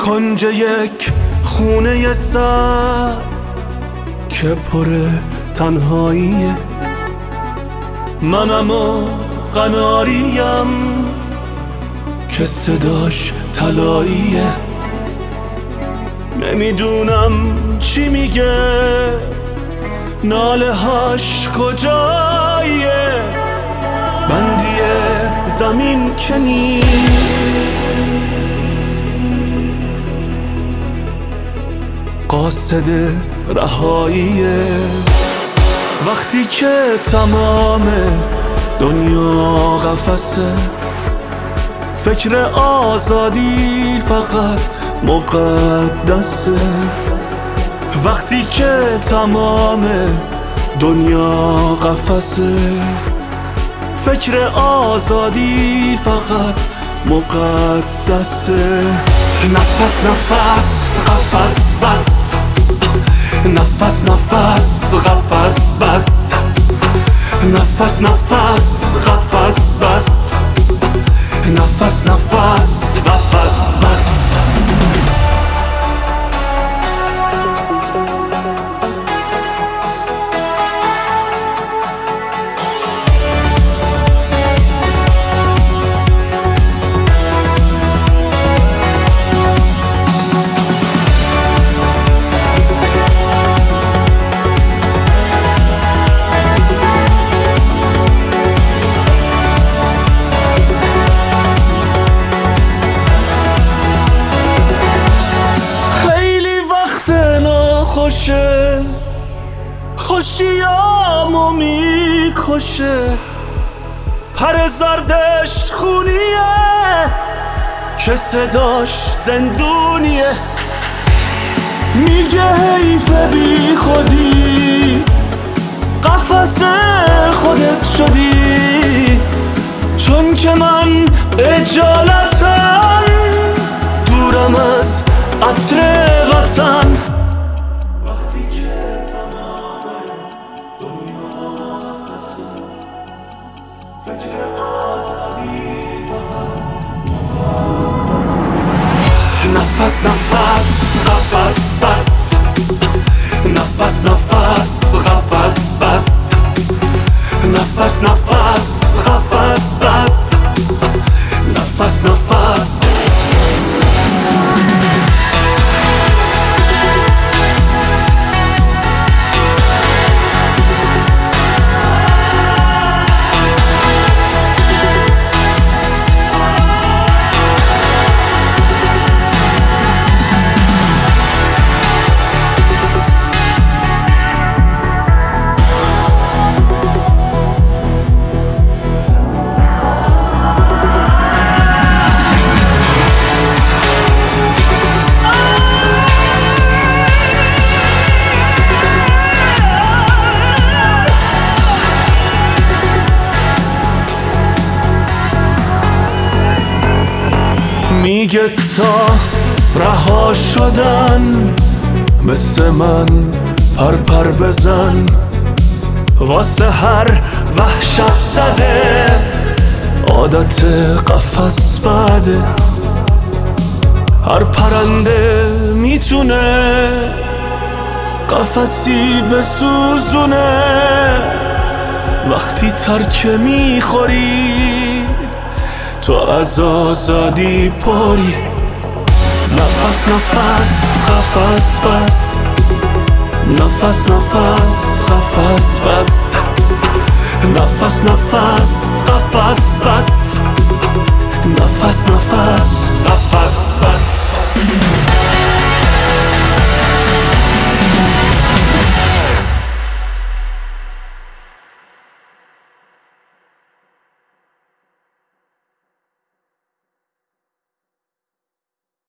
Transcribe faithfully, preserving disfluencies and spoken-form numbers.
کنج یک خونه سرد که پر تنهاییه. منم و قناریم که صداش طلاییه. نمیدونم چی میگه، ناله هاش کجاییه. بندی زمین که نیست، قاصد رهاییه. وقتی که تمام دنیا قفسه، فکر آزادی فقط مقدسه. وقتی که تمام دنیا قفسه، فکر آزادی فقط مقدسه. نفس نفس قفس بس، نفس نفس قفس بس، نفس نفس قفس بس، نفس نفس قفس بس. خوشه خوشیامو میکشه، پر زردش خونیه که صداش زندونیه. میگه حیف بی خودی، قفس خودت شدی. چون که من اجالتم، دورم از عطر وطن. نفس نفس قفس بس، نفس نفس قفس بس، نفس نفس قفس بس، نفس نفس. میگه تا رها شدن، مثل من پر پر بزن. واسه هر وحشت زده، عادت قفس بده. هر پرنده میتونه قفسی بسوزونه. وقتی ترکه میخوری، تو از آزادی پری. نفس نفس قفس بس، نفس نفس قفس بس، نفس نفس قفس بس، نفس نفس قفس.